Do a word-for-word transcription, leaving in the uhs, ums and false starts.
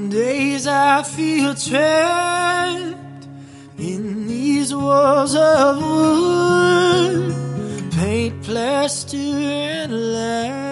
days I feel trapped in these walls of wood, paint, plaster, and light.